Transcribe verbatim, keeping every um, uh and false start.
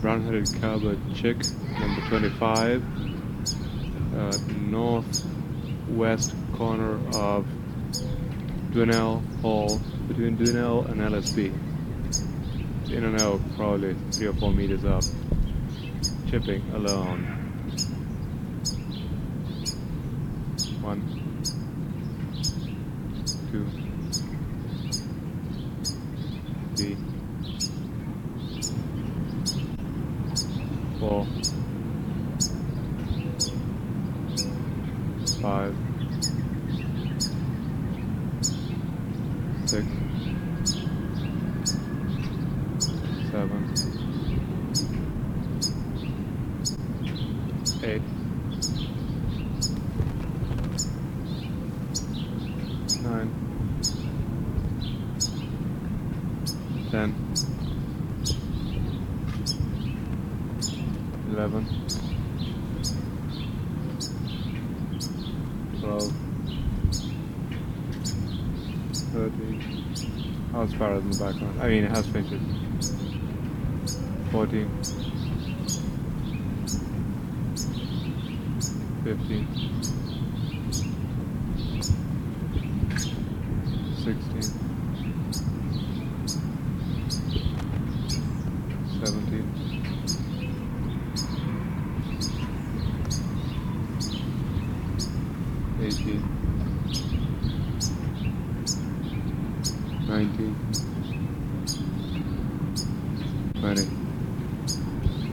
brown-headed cowbird chick, number twenty-five, uh, northwest corner of Dwinell Hall, between Dwinell and L S B. It's in and out, probably three or four meters up. Chipping alone. One, two, three, four, five, six, seven, eight, nine, ten, eleven, twelve, thirteen. House parrot in the background. I mean, house finches. fourteen, fifteen, sixteen, seventeen, eighteen, nineteen,